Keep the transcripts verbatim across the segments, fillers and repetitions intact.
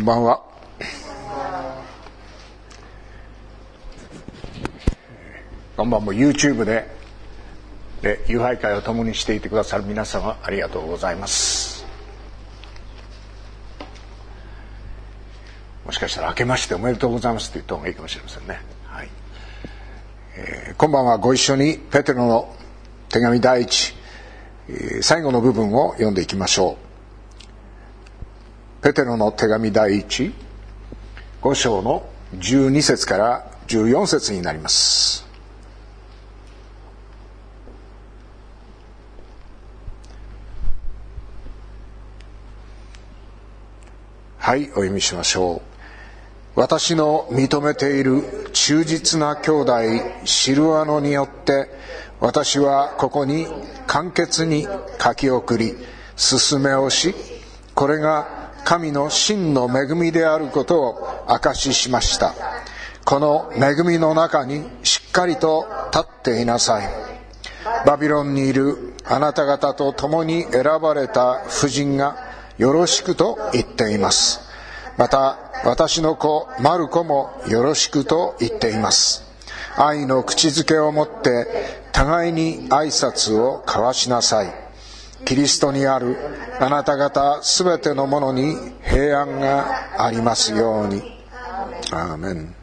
んばんは。こんばんも YouTube でで友拝会を共にしていてくださる皆様ありがとうございます。もしかしたら明けましておめでとうございますと言った方がいいかもしれませんね。はい。えー、今晩はご一緒にペテロの手紙第一、えー、最後の部分を読んでいきましょう。ペテロの手紙第一、ご章のじゅうに節からじゅうよん節になります。はい、お読みしましょう。私の認めている忠実な兄弟シルワノによって私はここに簡潔に書き送り勧めをし、これが神の真の恵みであることを証ししました。この恵みの中にしっかりと立っていなさい。バビロンにいるあなた方と共に選ばれた婦人がよろしくと言っています。また私の子マルコもよろしくと言っています。愛の口づけをもって互いに挨拶を交わしなさい。キリストにあるあなた方すべてのものに平安がありますように。アーメン。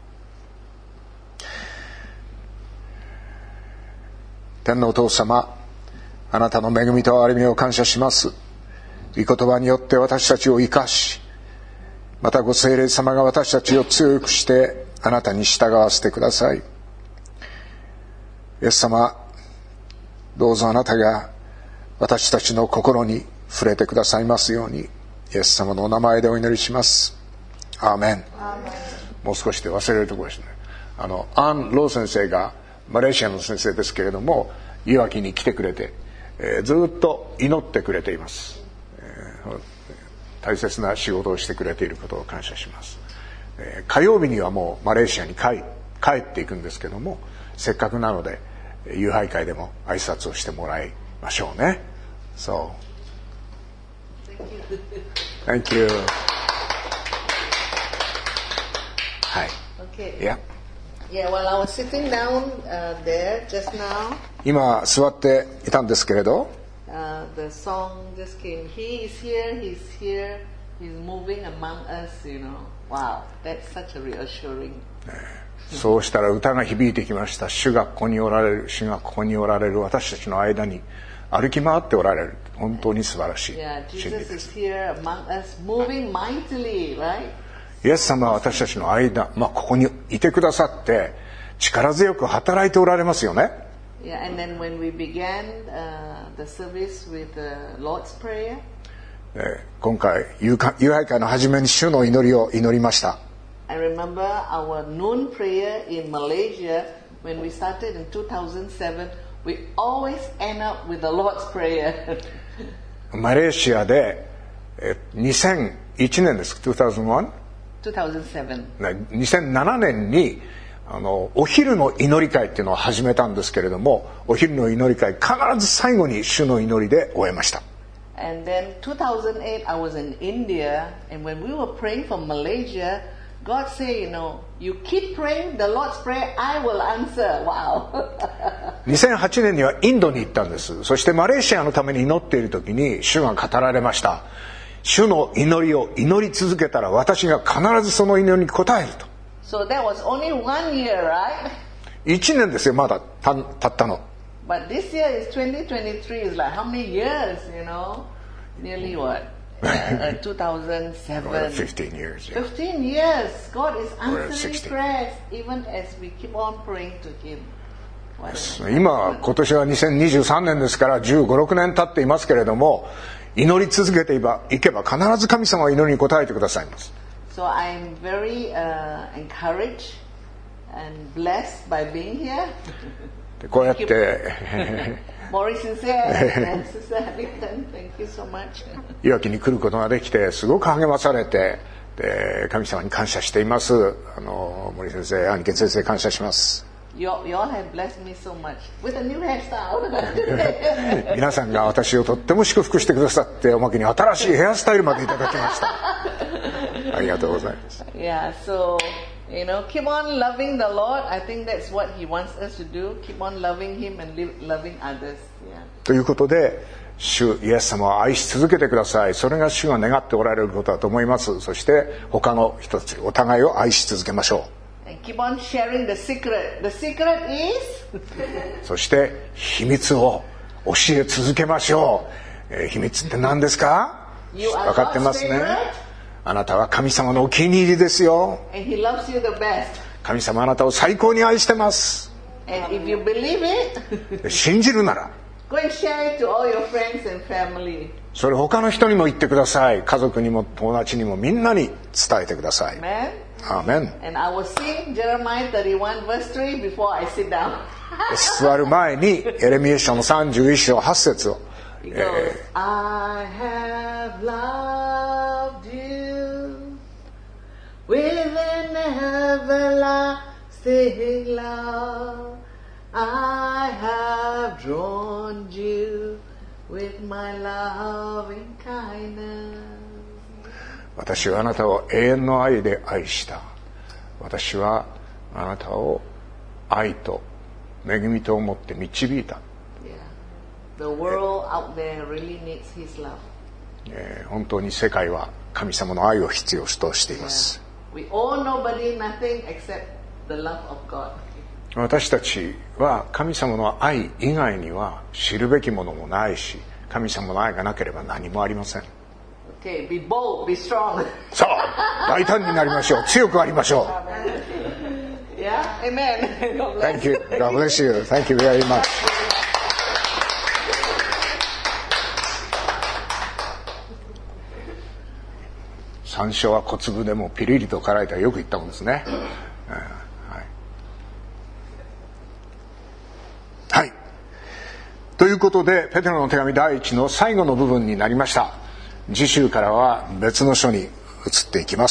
天のお父様、あなたの恵みと憐れみを感謝します。御言葉によって私たちを生かし、またご聖霊様が私たちを強くしてあなたに従わせてください。イエス様、どうぞあなたが私たちの心に触れてくださいますように、イエス様のお名前でお祈りします。アーメン。アーメン。もう少しで忘れるところですね。あのアン・ロー先生がマレーシアの先生ですけれども、いわきに来てくれて、えー、ずっと祈ってくれています。えー、大切な仕事をしてくれていることを感謝します。えー、火曜日にはもうマレーシアに帰、帰っていくんですけども、せっかくなので友拝会でも挨拶をしてもらいましょうね。So, thank you. Hi. Okay. Yeah. Yeah. While I was sitting down uh, there just now, 今座っていたんですけれど、 uh, the song just came. He is here. He's here. He's moving among us. You know. Wow. That's such a reassuring. そうしたら歌が響いてきました。主がここにおられる。主がここにおられる。私たちの間に歩き回っておられる。本当に素晴らしい真理です。イエス様は私たちの間、まあ、ここにいてくださって力強く働いておられますよね。 Yeah, and then when we began uh, the service with the Lord's Prayer, 今回友拝会の初めに主の祈りを祈りました。 I remember our noon prayer in Malaysia when we started in two thousand seven.We always end up with the Lord's Prayer. マレーシアでにせんいちねんです。にせんいち？ にせんなな。 にせんななねんにあのお昼の祈り会っていうのを始めたんですけれども、お昼の祈り会必ず最後に主の祈りで終えました。 And then two thousand eight I was in India, and when we were praying for Malaysia,God said, you know, you keep praying the Lord's Prayer, I will answer. Wow. にせんはちねんにはインドに行ったんです。そしてマレーシアのために祈っている時に主が語られました。主の祈りを祈り続けたら私が必ずその祈りに応えると。 So that was only one year, right? いちねんですよ、まだたたったの。 But this year is twenty twenty-three. Is like how many years, you know? Nearly what?Uh, two thousand seven. fifteen years. Yeah. fifteen years. God is answering prayers even as we keep on praying to Him. 今、今年はにせんにじゅうさんねんですからじゅうご、ろくねん経っていますけれども、祈り続けていけば必ず神様は祈りに応えてくださいます。 So I'm very、uh, encouraged and blessed by being here. こうやって Morris先生、Sister Hamilton, thank you so much. いわきに来ることができてすごく励まされて、で神様に感謝しています。あの森先生、兄貴先生感謝します。 You all have blessed me so much with a new hairstyle. 皆さんが私をとっても祝福してくださって、おまけに新しいヘアスタイルまでいただきました。ありがとうございます。 Yeah, so, you know, keep on loving the Lord. I think that's what He wants us to do. Keep on loving Him and live, loving others. Yeah. ということで、主イエス様を愛し続けてください。それが主が願っておられることだと思います。そして他の人たち、お互いを愛し続けましょう。And keep on sharing the secret. The secret is そして秘密を教え続けましょう。えー、秘密って何ですか？分かってますね。あなたは神様のお気に入りですよ。 And He loves you the best. 神様あなたを最高に愛してます。 And if you believe it, 信じるなら go and share it to all your friends and family. それ他の人にも言ってください。家族にも友達にもみんなに伝えてください。 Amen. アーメン。 And I will sing Jeremiah thirty-one verse three before I sit down. 座る前にエレミヤ書のさんじゅういっ章はち節を。 He goes, I have loved you with an everlasting love. I have drawn you with my loving kindness. 私はあなたを永遠の愛で愛した。私はあなたを愛と恵みと思って導いた。 The world out there really needs His love. えー、本当に世界は神様の愛を必要としています。 Yeah. We owe nobody nothing except the love of God. 私たちは神様の愛以外には知るべきものもないし、神様の愛がなければ何もありません。 Okay, be bold, be strong. さあ、大胆になりましょう。強くありましょう。 Yeah, amen. God bless. Thank you. God bless you. Thank you very much. 山椒は小粒でもピリリと辛いとはよく言ったもんですね。はい、はい。ということでペテロの手紙第一の最後の部分になりました。次週からは別の書に移っていきます。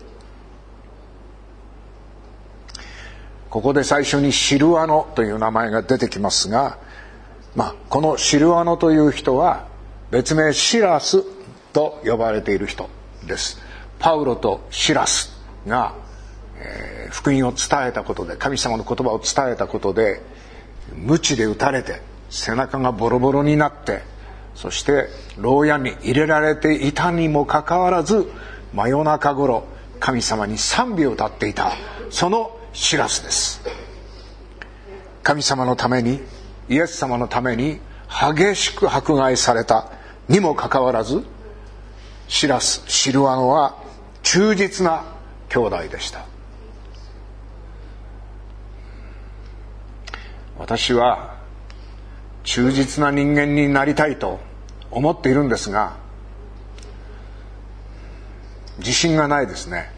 ここで最初にシルアノという名前が出てきますが、まあ、このシルアノという人は別名シラスと呼ばれている人です。パウロとシラスが、えー、福音を伝えたことで、神様の言葉を伝えたことで鞭で打たれて背中がボロボロになって、そして牢屋に入れられていたにもかかわらず真夜中頃神様に賛美を歌っていた、そのシラスです。神様のために、イエス様のために激しく迫害されたにもかかわらず、シラス、シルアノは忠実な兄弟でした。私は忠実な人間になりたいと思っているんですが、自信がないですね。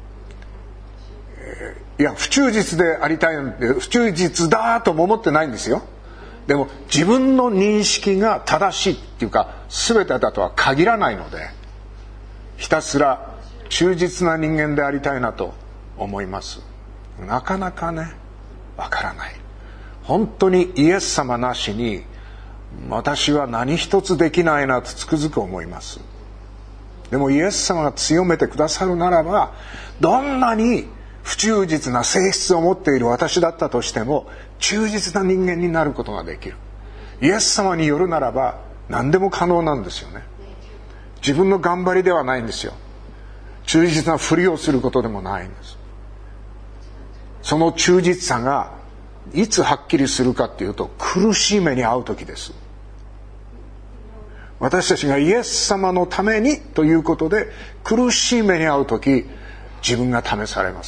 いや、不忠実でありたいので、不忠実だとも思ってないんですよ。でも自分の認識が正しいっていうか全てだとは限らないので、ひたすら忠実な人間でありたいなと思います。なかなかね、わからない。本当にイエス様なしに私は何一つできないなとつくづく思います。でもイエス様が強めてくださるならば、どんなに不忠実な性質を持っている私だったとしても忠実な人間になることができる。イエス様によるならば何でも可能なんですよね。自分の頑張りではないんですよ。忠実なふりをすることでもないんです。その忠実さがいつはっきりするかっていうと、苦しい目に遭う時です。私たちがイエス様のためにということで苦しい目に遭う時、自分が試されます。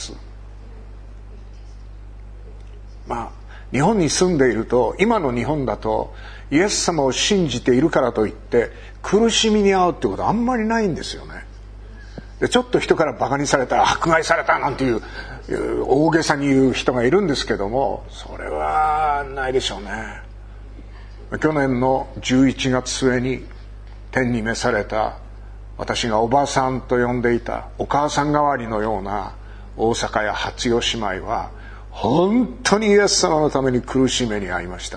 まあ日本に住んでいると、今の日本だとイエス様を信じているからといって苦しみに遭うってことはあんまりないんですよね。でちょっと人からバカにされた、迫害されたなんていう大げさに言う人がいるんですけども、それはないでしょうね。去年のじゅういちがつ末に天に召された、私がおばさんと呼んでいたお母さん代わりのような大阪や初代姉妹は本当にイエス様のために苦しい目に遭いました。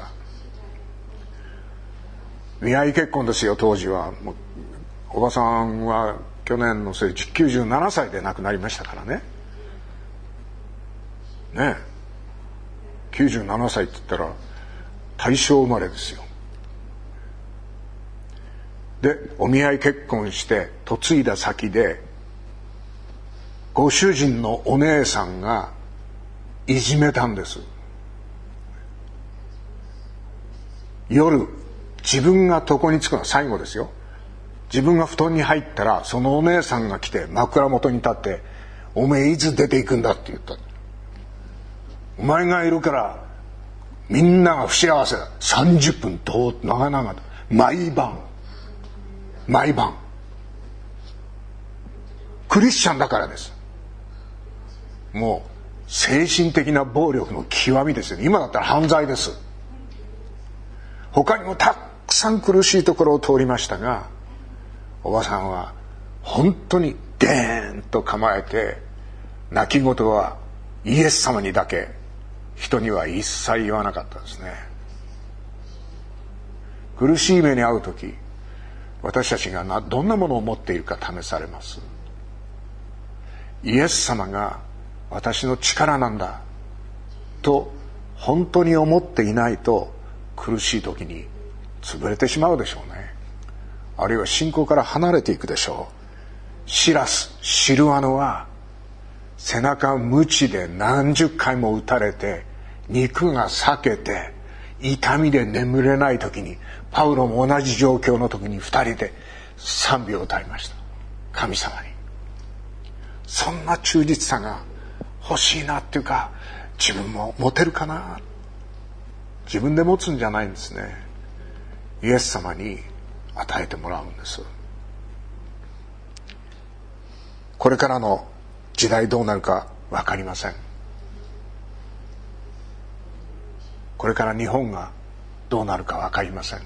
見合い結婚ですよ。当時はもうおばさんは去年のせいきゅうじゅうななさいで亡くなりましたからね。ねえ、きゅうじゅうななさいって言ったら大正生まれですよ。でお見合い結婚して嫁いだ先でご主人のお姉さんがいじめたんです。夜自分が床につくのは最後ですよ。自分が布団に入ったらそのお姉さんが来て枕元に立って「おめえいつ出ていくんだ」って言った。お前がいるからみんなが不幸せだ。さんじゅっぷんと長々と毎晩毎晩クリスチャンだからです。もう精神的な暴力の極みですよね。今だったら犯罪です。他にもたくさん苦しいところを通りましたが、おばさんは本当にデーンと構えて、泣き言はイエス様にだけ、人には一切言わなかったですね。苦しい目に遭う時、私たちがなどんなものを持っているか試されます。イエス様が私の力なんだと本当に思っていないと、苦しい時に潰れてしまうでしょうね。あるいは信仰から離れていくでしょう。シラス、シルワノは背中を鞭で何十回も打たれて肉が裂けて痛みで眠れない時に、パウロも同じ状況の時に二人で賛美を歌いました。神様にそんな忠実さが欲しいなっていうか、自分も持てるかな。自分で持つんじゃないんですね。イエス様に与えてもらうんです。これからの時代どうなるか分かりません。これから日本がどうなるか分かりません。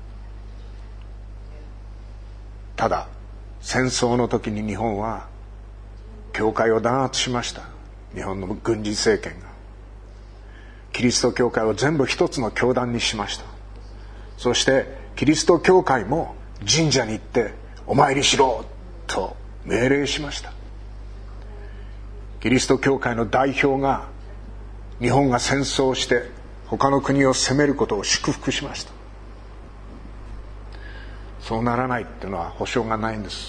ただ戦争の時に日本は教会を弾圧しました。日本の軍事政権がキリスト教会を全部一つの教団にしました。そしてキリスト教会も神社に行ってお参りしろと命令しました。キリスト教会の代表が日本が戦争して他の国を攻めることを祝福しました。そうならないっていうのは保証がないんです。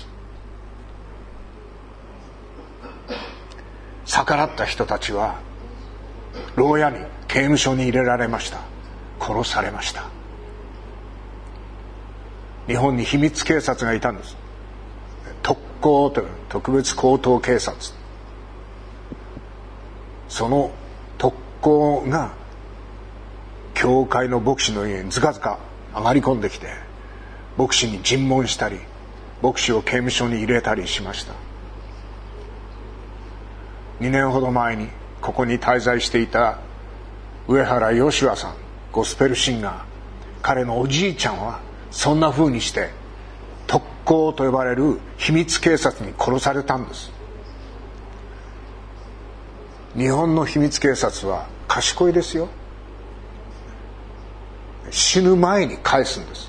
逆らった人たちは牢屋に刑務所に入れられました。殺されました。日本に秘密警察がいたんです。特攻という特別高等警察。その特攻が教会の牧師の家にずかずか上がり込んできて、牧師に尋問したり、牧師を刑務所に入れたりしました。にねんほど前にここに滞在していた上原義和さん、ゴスペルシンガー、彼のおじいちゃんはそんな風にして特攻と呼ばれる秘密警察に殺されたんです。日本の秘密警察は賢いですよ。死ぬ前に返すんです。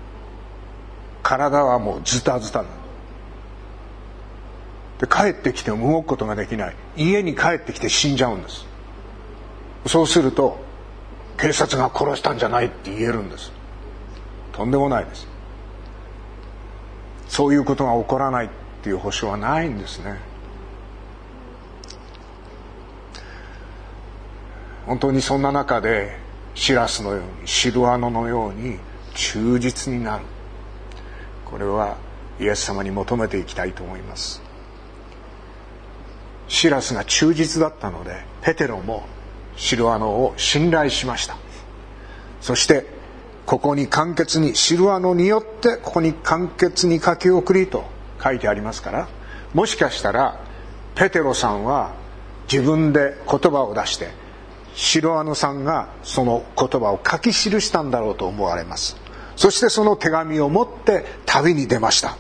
体はもうズタズタなで、帰ってきても動くことができない。家に帰ってきて死んじゃうんです。そうすると警察が殺したんじゃないって言えるんです。とんでもないです。そういうことが起こらないっていう保証はないんですね。本当にそんな中でシラスのようにシルワノのように忠実になる、これはイエス様に求めていきたいと思います。シラスが忠実だったのでペテロもシルワノを信頼しました。そしてここに簡潔にシルワノによってここに簡潔に書き送りと書いてありますから、もしかしたらペテロさんは自分で言葉を出してシルワノさんがその言葉を書き記したんだろうと思われます。そしてその手紙を持って旅に出ました。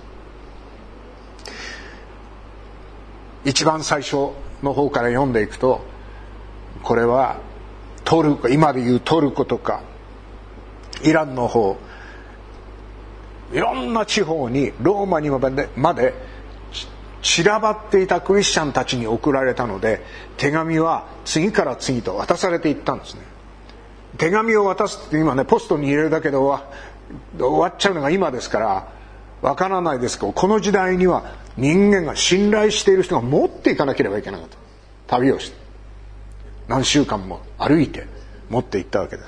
一番最初の方から読んでいくと、これはトルコ、今でいうトルコとかイランの方、いろんな地方にローマにまでまで散らばっていたクリスチャンたちに送られたので、手紙は次から次と渡されていったんですね。手紙を渡すって今ね、ポストに入れるだけで終わ、終わっちゃうのが今ですからわからないですけど、この時代には人間が信頼している人が持っていかなければいけなかった。旅をして何週間も歩いて持っていったわけです。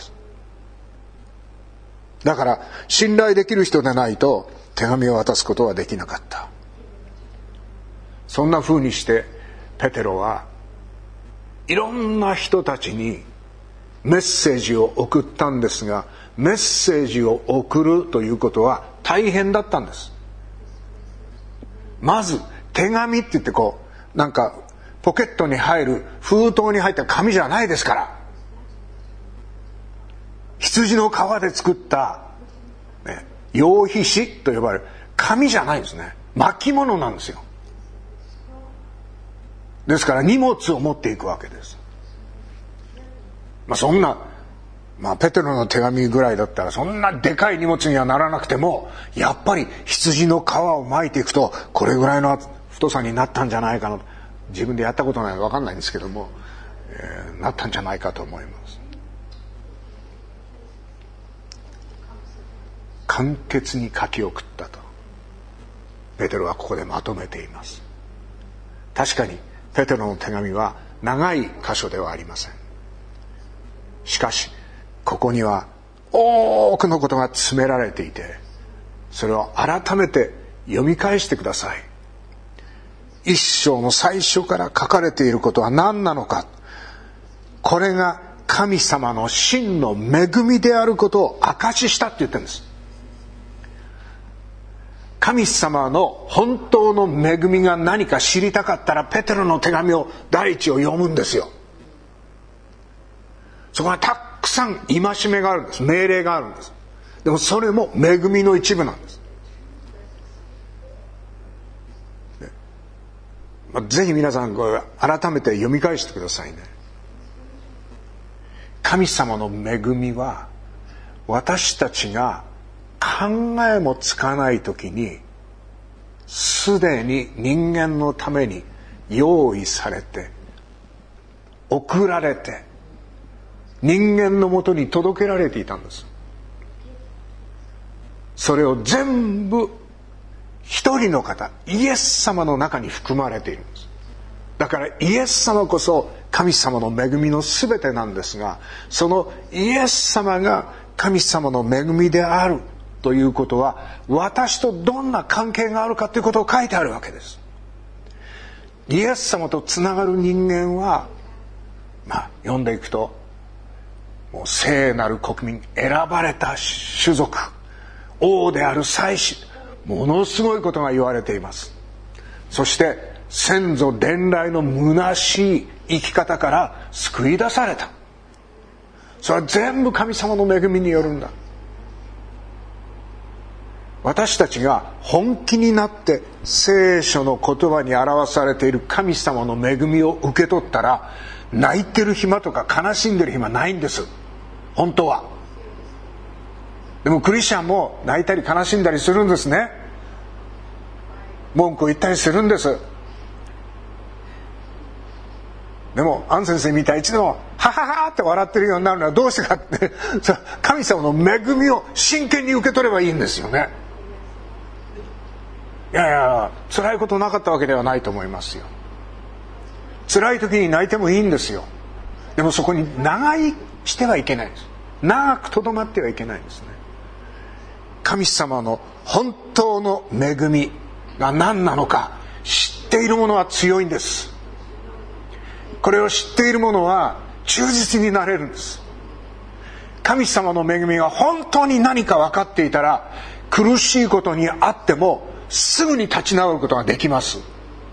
だから信頼できる人でないと手紙を渡すことはできなかった。そんな風にしてペテロはいろんな人たちにメッセージを送ったんですが、メッセージを送るということは大変だったんです。まず手紙って言ってこうなんかポケットに入る封筒に入った紙じゃないですから、羊の皮で作った、ね、羊皮紙と呼ばれる紙じゃないんですね。巻物なんですよ。ですから荷物を持っていくわけです。まあそんな、まあペテロの手紙ぐらいだったらそんなでかい荷物にはならなくても、やっぱり羊の皮を巻いていくとこれぐらいの太さになったんじゃないかな。自分でやったことないので分かんないんですけども、えー、なったんじゃないかと思います。簡潔に書き送ったとペテロはここでまとめています。確かにペテロの手紙は長い箇所ではありません。しかしここには多くのことが詰められていて、それを改めて読み返してください。一章の最初から書かれていることは何なのか、これが神様の真の恵みであることを証ししたって言ってるんです。神様の本当の恵みが何か知りたかったらペテロの手紙を第一を読むんですよ。そこはたくさん戒めがあるんです。命令があるんです。でもそれも恵みの一部なんです。ぜひ皆さんこれ改めて読み返してくださいね。神様の恵みは私たちが考えもつかないときにすでに人間のために用意されて送られて人間のもとに届けられていたんです。それを全部一人の方、イエス様の中に含まれているんです。だからイエス様こそ神様の恵みのすべてなんですが、そのイエス様が神様の恵みであるということは私とどんな関係があるかということを書いてあるわけです。イエス様とつながる人間は、まあ読んでいくともう聖なる国民、選ばれた種族、王である祭司、ものすごいことが言われています。そして先祖伝来の虚しい生き方から救い出された。それは全部神様の恵みによるんだ。私たちが本気になって聖書の言葉に表されている神様の恵みを受け取ったら、泣いてる暇とか悲しんでる暇ないんです、本当は。でもクリスチャンも泣いたり悲しんだりするんですね。文句を言ったりするんです。でもアン先生みたいに一度ハハハって笑ってるようになるのはどうしてかって神様の恵みを真剣に受け取ればいいんですよね。いやいや辛いことなかったわけではないと思いますよ。辛い時に泣いてもいいんですよ。でもそこに長居してはいけないんです。長くとどまってはいけないんですね。神様の本当の恵みが何なのか知っている者は強いんです。これを知っている者は忠実になれるんです。神様の恵みが本当に何か分かっていたら、苦しいことにあってもすぐに立ち直ることができます。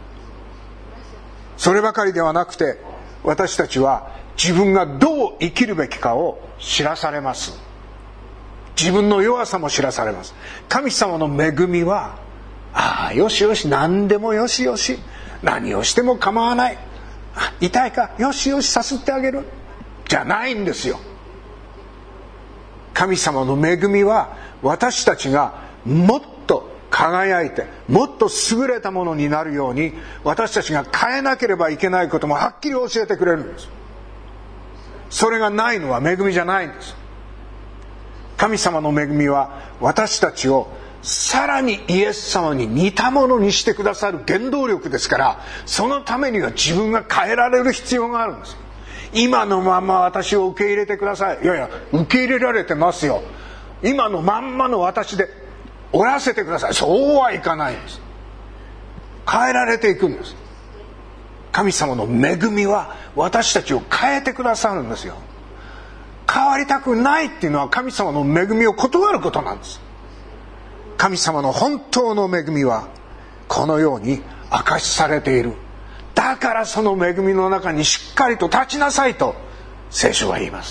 そればかりではなくて、私たちは自分がどう生きるべきかを知らされます。自分の弱さも知らされます。神様の恵みは、ああよしよし、何でもよしよし、何をしても構わない、痛いかよしよしさすってあげるじゃないんですよ。神様の恵みは私たちがもっと輝いてもっと優れたものになるように、私たちが変えなければいけないこともはっきり教えてくれるんです。それがないのは恵みじゃないんです。神様の恵みは私たちをさらにイエス様に似たものにしてくださる原動力ですから、そのためには自分が変えられる必要があるんです。今のまま私を受け入れてください。いやいや、受け入れられてますよ。今のまんまの私でおらせてください。そうはいかないんです。変えられていくんです。神様の恵みは私たちを変えてくださるんですよ。変わりたくないっていうのは神様の恵みを断ることなんです。神様の本当の恵みはこのように明かしされている。だからその恵みの中にしっかりと立ちなさいと聖書は言います。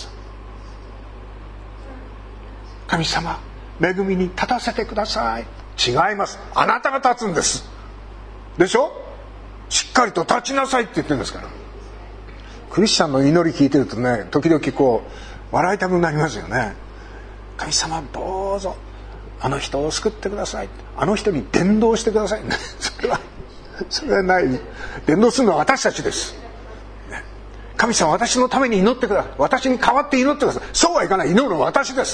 神様、恵みに立たせてください。違います。あなたが立つんです。でしょ？しっかりと立ちなさいって言ってるんですから。クリスチャンの祈り聞いてるとね、時々こう笑いたくなりますよね。神様、どうぞあの人を救ってください。あの人に伝道してください。それはそれはない。伝道するのは私たちです。神様、私のために祈ってください。私に代わって祈ってください。そうはいかない。祈るのは私です。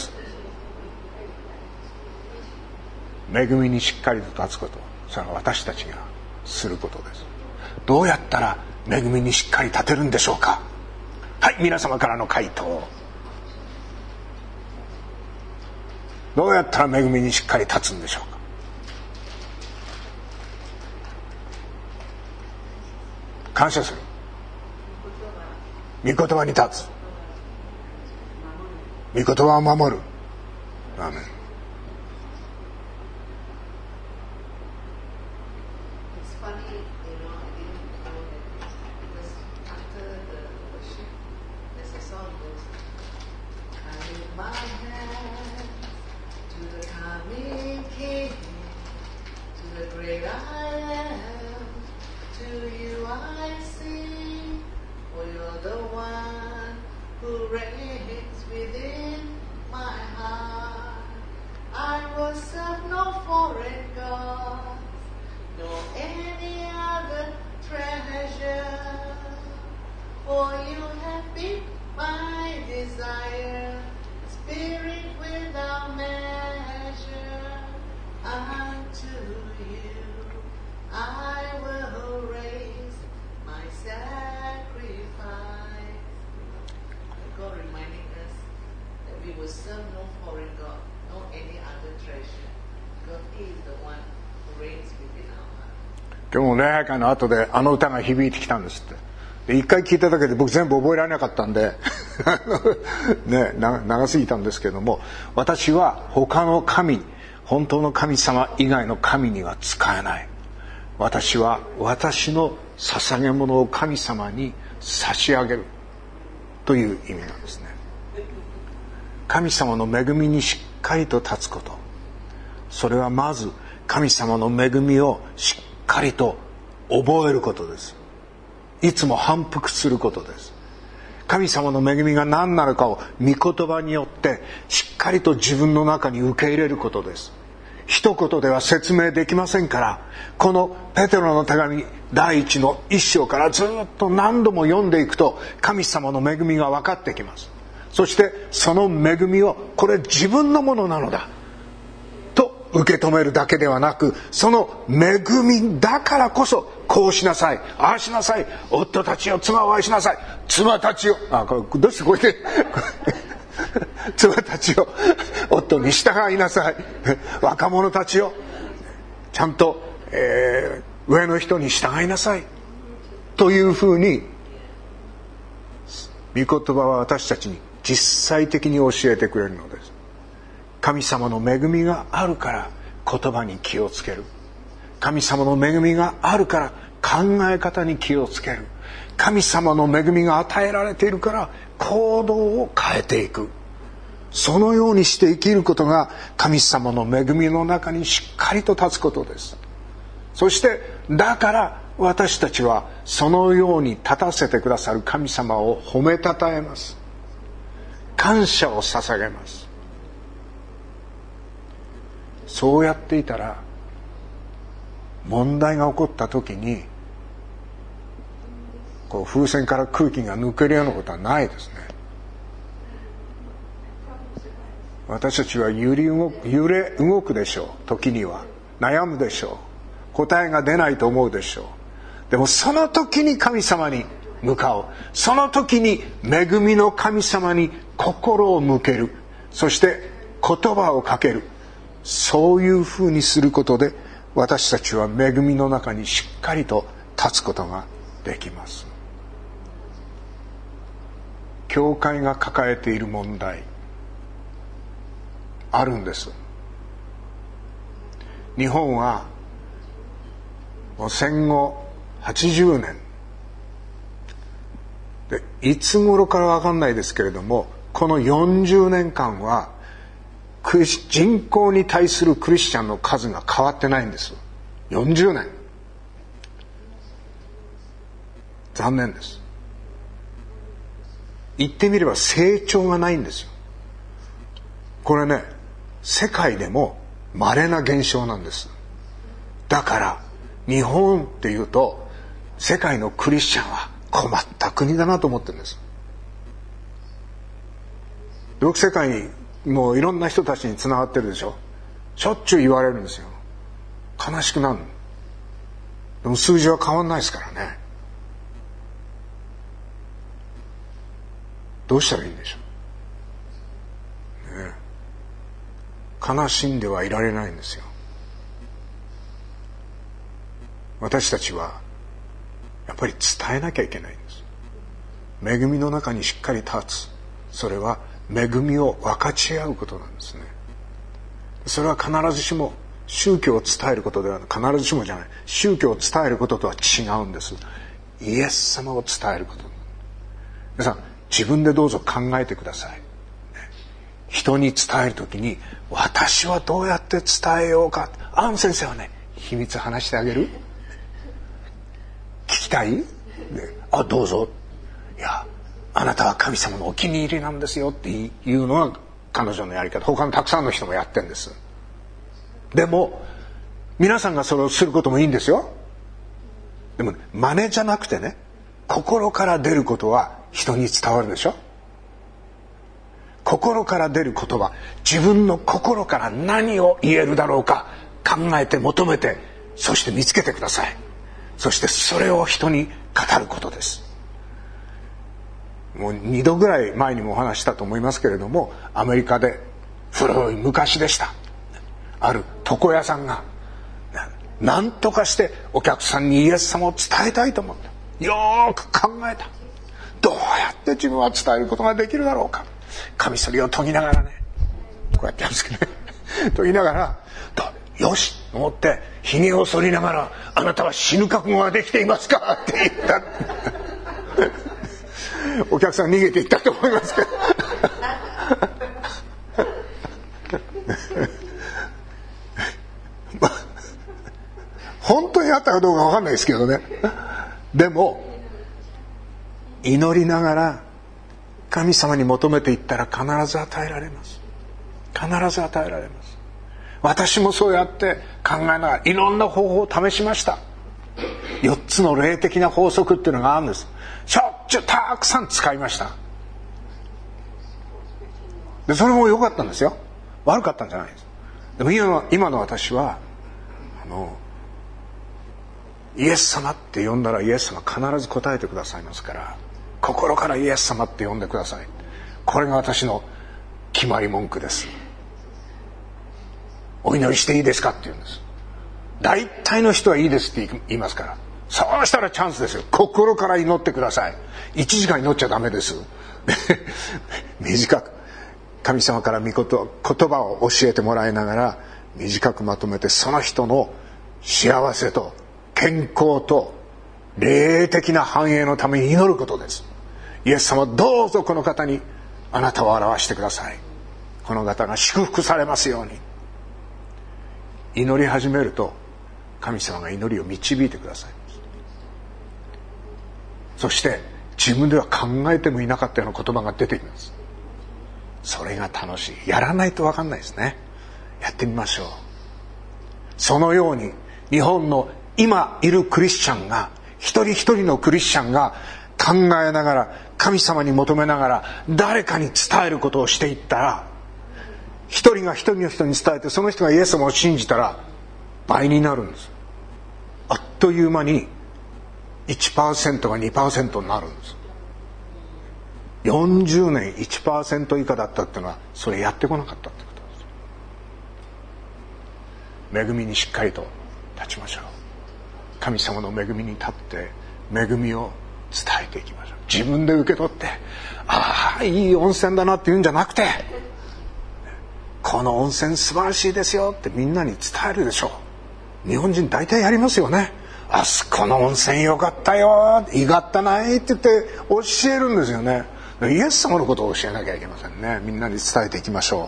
恵みにしっかりと立つこと、それは私たちがすることです。どうやったら恵みにしっかり立てるんでしょうか。はい、皆様からの回答。どうやったら恵みにしっかり立つんでしょうか。感謝する。御言葉に立つ。御言葉を守る。アーメン。今日も礼拝会の後であの歌が響いてきたんですって。で一回聞いただけで僕全部覚えられなかったんでね、長すぎたんですけども、私は他の神、本当の神様以外の神には仕えない。私は私の捧げ物を神様に差し上げるという意味なんですね。神様の恵みにしっかりと立つこと、それはまず神様の恵みをしっかりと覚えることです。いつも反復することです。神様の恵みが何なのかを御言葉によってしっかりと自分の中に受け入れることです。一言では説明できませんから、このペテロの手紙第一の一章からずっと何度も読んでいくと神様の恵みが分かってきます。そしてその恵みをこれ自分のものなのだと受け止めるだけではなく、その恵みだからこそこうしなさい、ああしなさい、夫たちよ妻を愛しなさい、妻たちよ、あ、これどうしてこうやって妻たちよ夫に従いなさい、若者たちよちゃんと、えー、上の人に従いなさいというふうに御言葉は私たちに実際的に教えてくれるのです。神様の恵みがあるから言葉に気をつける。神様の恵みがあるから考え方に気をつける。神様の恵みが与えられているから行動を変えていく。そのようにして生きることが神様の恵みの中にしっかりと立つことです。そしてだから私たちはそのように立たせてくださる神様を褒めたたえます。感謝を捧げます。そうやっていたら問題が起こった時にこう風船から空気が抜けるようなことはないですね。私たちは揺れ動く、揺れ動くでしょう。時には悩むでしょう。答えが出ないと思うでしょう。でもその時に神様に向かう。その時に恵みの神様に心を向ける。そして言葉をかける。そういうふうにすることで私たちは恵みの中にしっかりと立つことができます。教会が抱えている問題あるんです。日本はもう戦後はちじゅうねんで、いつ頃から分かんないですけれども、このよんじゅうねんかんは人口に対するクリスチャンの数が変わってないんです。よんじゅうねん。残念です。言ってみれば成長がないんですよ。これね、世界でも稀な現象なんです。だから日本っていうと世界のクリスチャンは困った国だなと思ってるんです。よく世界にもういろんな人たちにつながってるでしょ。しょっちゅう言われるんですよ。悲しくなる。でも数字は変わんないですからね。どうしたらいいんでしょう、ね、悲しんではいられないんですよ。私たちはやっぱり伝えなきゃいけないんです。恵みの中にしっかり立つ。それは恵みを分かち合うことなんですね。それは必ずしも宗教を伝えることではない。必ずしもじゃない。宗教を伝えることとは違うんです。イエス様を伝えること。皆さん自分でどうぞ考えてください。人に伝えるときに私はどうやって伝えようか。アン先生はね、秘密話してあげる？聞きたい？ね、あ、どうぞ。いや、あなたは神様のお気に入りなんですよっていうのが彼女のやり方。他のたくさんの人もやってるんです。でも皆さんがそれをすることもいいんですよ。でも、ね、真似じゃなくてね、心から出ることは人に伝わるでしょ。心から出る言葉、自分の心から何を言えるだろうか考えて求めて、そして見つけてください。そしてそれを人に語ることです。もう二度ぐらい前にもお話したと思いますけれども、アメリカで古い昔でした、ある床屋さんが何とかしてお客さんにイエス様を伝えたいと思った。よーく考えた。どうやって自分は伝えることができるだろうか。カミソリを研ぎながらね、こうやってやるんですけどね研ぎながら、よしと思ってひげを剃りながら、あなたは死ぬ覚悟ができていますかって言ったお客さん逃げていったと思いますけど本当にあったかどうか分かんないですけどね。でも祈りながら神様に求めていったら必ず与えられます。必ず与えられます。私もそうやって考えながらいろんな方法を試しました。よっつの霊的な法則っていうのがあるんです。しょっちゅうたくさん使いました。でそれも良かったんですよ。悪かったんじゃないです。でも今の、今の私はあのイエス様って呼んだらイエス様必ず答えてくださいますから、心からイエス様って呼んでください。これが私の決まり文句です。お祈りしていいですかって言うんです。大体の人はいいですって言いますから、そうしたらチャンスですよ。心から祈ってください。いちじかん祈っちゃダメです短く神様から御言葉を教えてもらいながら短くまとめて、その人の幸せと健康と霊的な繁栄のために祈ることです。イエス様どうぞこの方にあなたを表してください。この方が祝福されますように。祈り始めると神様が祈りを導いてくださいます。そして自分では考えてもいなかったような言葉が出てきます。それが楽しい。やらないと分かんないですね。やってみましょう。そのように日本の今いるクリスチャンが、一人一人のクリスチャンが考えながら、神様に求めながら誰かに伝えることをしていったら、一人が一人の人に伝えて、その人がイエス様を信じたら倍になるんです。あっという間に いちパーセント が にパーセント になるんです。よんじゅうねん いちパーセント 以下だったっていうのは、それやってこなかったってことです。恵みにしっかりと立ちましょう。神様の恵みに立って恵みを伝えていきましょう。自分で受け取って、ああいい温泉だなって言うんじゃなくて、この温泉素晴らしいですよってみんなに伝えるでしょう。日本人大体やりますよね。あそこの温泉よかったよ、いがったないって言って教えるんですよね。イエス様のことを教えなきゃいけませんね。みんなに伝えていきましょ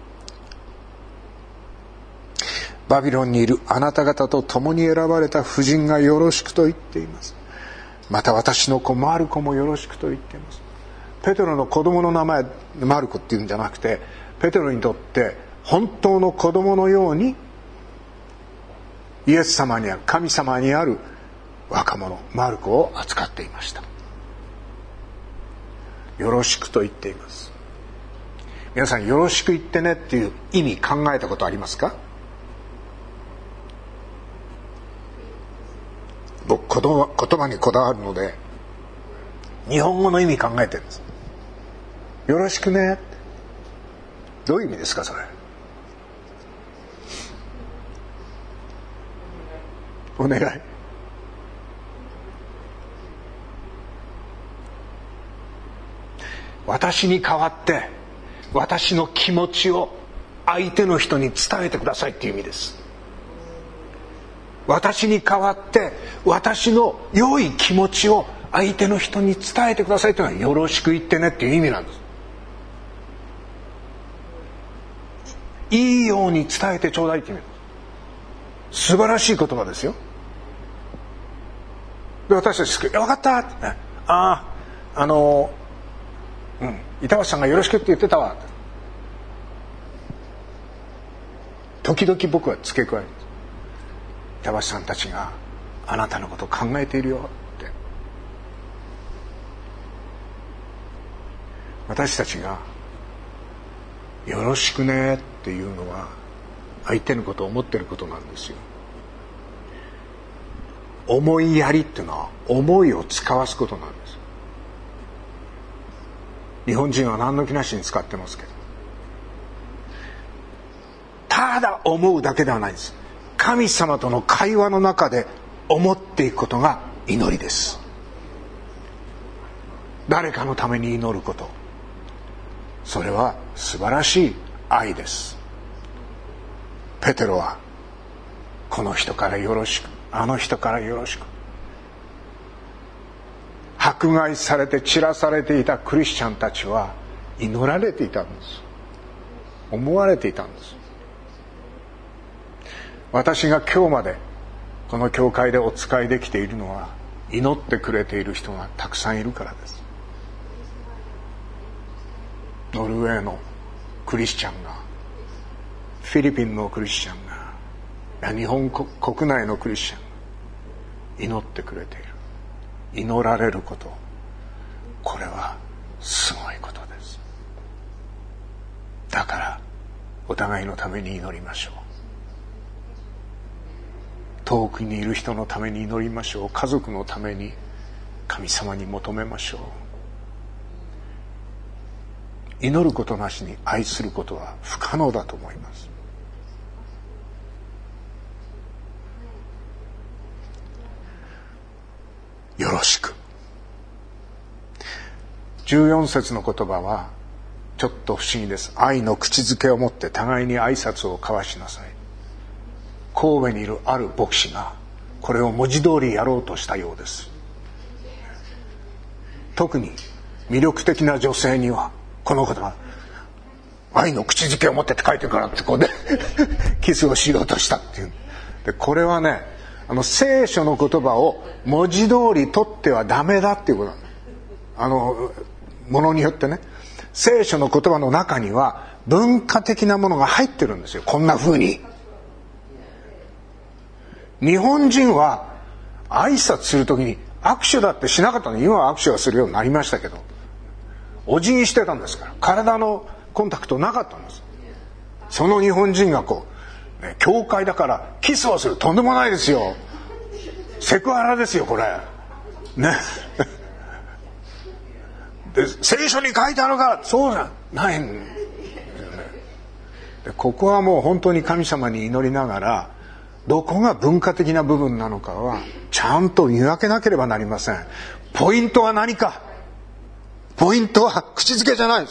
う。バビロンにいるあなた方と共に選ばれた婦人がよろしくと言っています。また私の子マルコもよろしくと言っています。ペテロの子供の名前マルコっていうんじゃなくて、ペテロにとって本当の子供のようにイエス様にある、神様にある若者マルコを扱っていました。よろしくと言っています。皆さん、よろしく言ってねっていう意味考えたことありますか？僕言葉、言葉にこだわるので日本語の意味考えてるんです。よろしくねってどういう意味ですか？それお願い。私に代わって私の気持ちを相手の人に伝えてくださいっていう意味です。私に代わって私の良い気持ちを相手の人に伝えてくださいというのは、よろしく言ってねっていう意味なんです。いいように伝えてちょうだいっていう意味です。素晴らしい言葉ですよ。で、私たち分かったって、ね、あああのうん板橋さんがよろしくって言ってたわって時々僕は付け加えるんです。板橋さんたちがあなたのことを考えているよって。私たちがよろしくねっていうのは相手のことを思ってることなんですよ。思いやりっていうのは思いを使わすことなんです。日本人は何の気なしに使ってますけど、ただ思うだけではないんです。神様との会話の中で思っていくことが祈りです。誰かのために祈ること、それは素晴らしい愛です。ペテロはこの人からよろしく、あの人からよろしく、迫害されて散らされていたクリスチャンたちは祈られていたんです。思われていたんです。私が今日までこの教会でお仕えできているのは、祈ってくれている人がたくさんいるからです。ノルウェーのクリスチャンが、フィリピンのクリスチャンが、日本国内のクリスチャンが祈ってくれている。祈られること、これはすごいことです。だからお互いのために祈りましょう。遠くにいる人のために祈りましょう。家族のために神様に求めましょう。祈ることなしに愛することは不可能だと思います。よろしく。じゅうよん節の言葉はちょっと不思議です。愛の口づけを持って互いに挨拶を交わしなさい。神戸にいるある牧師がこれを文字通りやろうとしたようです。特に魅力的な女性にはこの言葉、愛の口づけを持ってって書いてるからってこうでキスをしようとしたっていう。でこれはね、あの聖書の言葉を文字通り取ってはダメだっていうことなんです。あのものによってね、聖書の言葉の中には文化的なものが入ってるんですよ。こんな風に日本人は挨拶するときに握手だってしなかったのに、今は握手はするようになりましたけど、お辞儀してたんですから、体のコンタクトなかったんです。その日本人がこう、ね、教会だからキスをする、とんでもないですよ。セクハラですよこれね。で聖書に書いてあるからそうじゃないんですよね。でここはもう本当に神様に祈りながら、どこが文化的な部分なのかはちゃんと見分けなければなりません。ポイントは何か。ポイントは口づけじゃないです。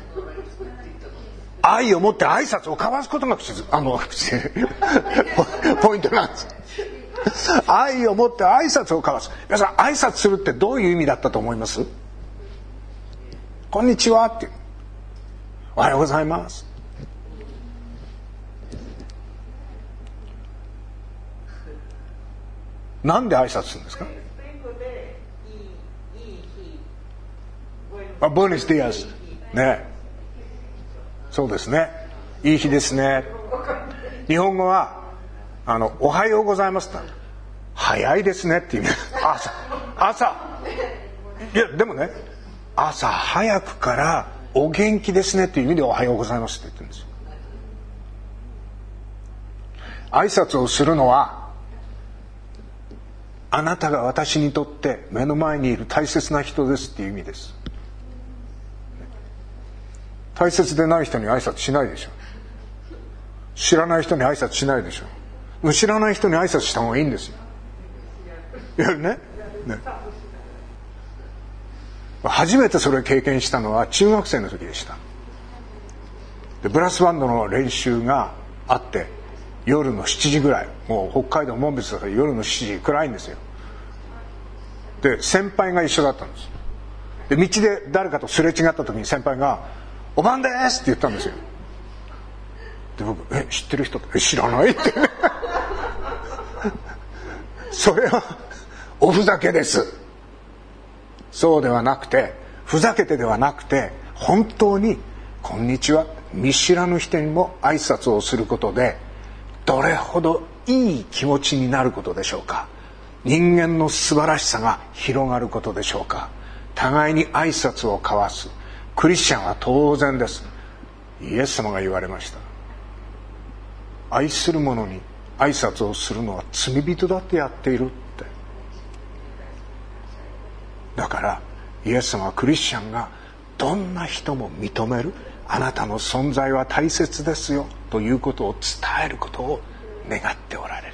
愛を持って挨拶を交わすことが口づあの口ポイントなんです。愛を持って挨拶を交わす。皆さん、挨拶するってどういう意味だったと思います？こんにちはっていう、おはようございます。なんで挨拶するんですか？あ、ボネスディアスね。そうですね。いい日ですね。日本語はあのおはようございますって早いですねっていう朝朝いやでもね、朝早くからお元気ですねっていう意味でおはようございますって言ってるんですよ。挨拶をするのは、あなたが私にとって目の前にいる大切な人ですっていう意味です。大切でない人に挨拶しないでしょ。知らない人に挨拶しないでしょ。知らない人に挨拶した方がいいんですよ。いやね、ね。初めてそれを経験したのは中学生の時でした。でブラスバンドの練習があって、夜のしちじぐらい、もう北海道紋別だから夜のしちじ、暗いんですよ。で先輩が一緒だったんです。で道で誰かとすれ違った時に先輩が「おばんです」って言ったんですよ。で僕「え知ってる人?」って「知らない」ってそれはおふざけです。そうではなくて、ふざけてではなくて、本当にこんにちは、見知らぬ人にも挨拶をすることでどれほどいい気持ちになることでしょうか。人間の素晴らしさが広がることでしょうか。互いに挨拶を交わす。クリスチャンは当然です。イエス様が言われました。愛する者に挨拶をするのは罪人だってやっているって。だからイエス様はクリスチャンがどんな人も認める、あなたの存在は大切ですよということを伝えることを願っておられるんです。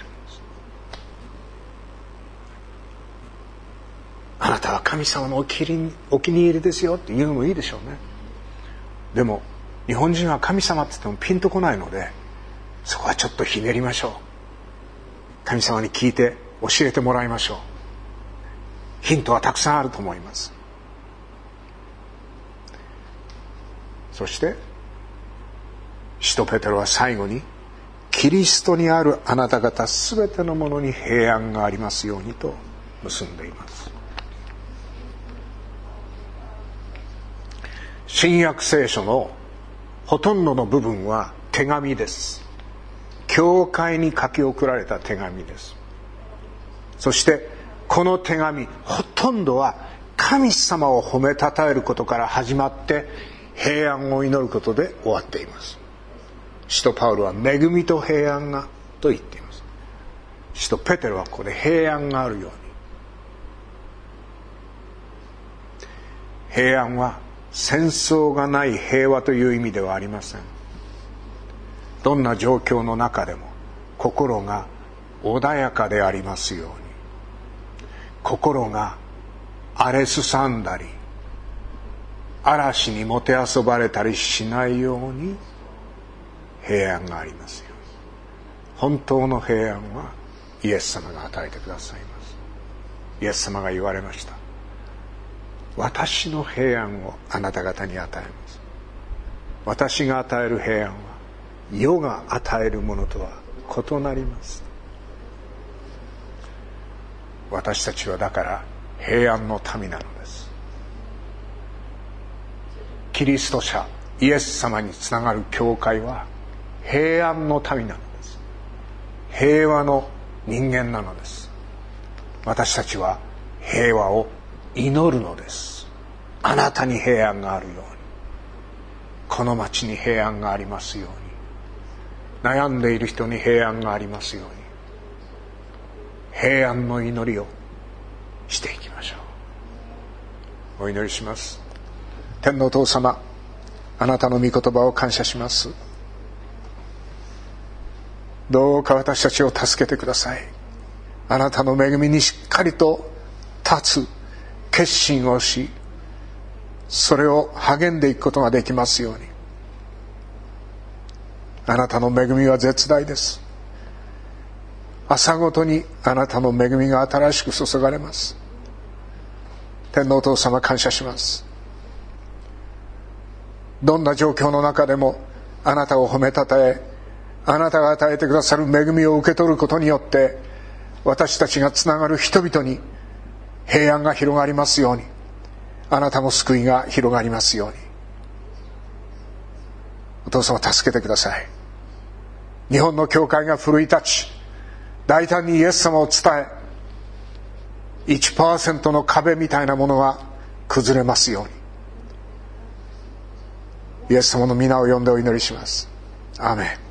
あなたは神様のお気に入りですよって言うのもいいでしょうね。でも日本人は神様って言ってもピンとこないので、そこはちょっとひねりましょう。神様に聞いて教えてもらいましょう。ヒントはたくさんあると思います。そして使徒ペテロは最後に、キリストにあるあなた方すべてのものに平安がありますようにと結んでいます。新約聖書のほとんどの部分は手紙です。教会に書き送られた手紙です。そしてこの手紙、ほとんどは神様を褒めたたえることから始まって平安を祈ることで終わっています。使徒パウロは恵みと平安がと言っています。使徒ペテロはここで平安があるように。平安は戦争がない平和という意味ではありません。どんな状況の中でも心が穏やかでありますように、心が荒れすさんだり嵐にもてあそばれたりしないように平安がありますように。本当の平安はイエス様が与えてくださいます。イエス様が言われました。私の平安をあなた方に与えます。私が与える平安は世が与えるものとは異なります。私たちはだから平安の民なのです。キリスト者イエス様につながる教会は平安の民なのです。平和の人間なのです。私たちは平和を祈るのです。あなたに平安があるように、この町に平安がありますように、悩んでいる人に平安がありますように、平安の祈りをしていきましょう。お祈りします。天のお父様、あなたの御言葉を感謝します。どうか私たちを助けてください。あなたの恵みにしっかりと立つ決心をし、それを励んでいくことができますように。あなたの恵みは絶大です。朝ごとにあなたの恵みが新しく注がれます。天のお父様、感謝します。どんな状況の中でもあなたを褒めたたえ、あなたが与えてくださる恵みを受け取ることによって、私たちがつながる人々に平安が広がりますように、あなたも救いが広がりますように。お父様、助けてください。日本の教会が奮い立ち、大胆にイエス様を伝え、いちパーセント の壁みたいなものが崩れますように。イエス様の皆を呼んでお祈りします。アーメン。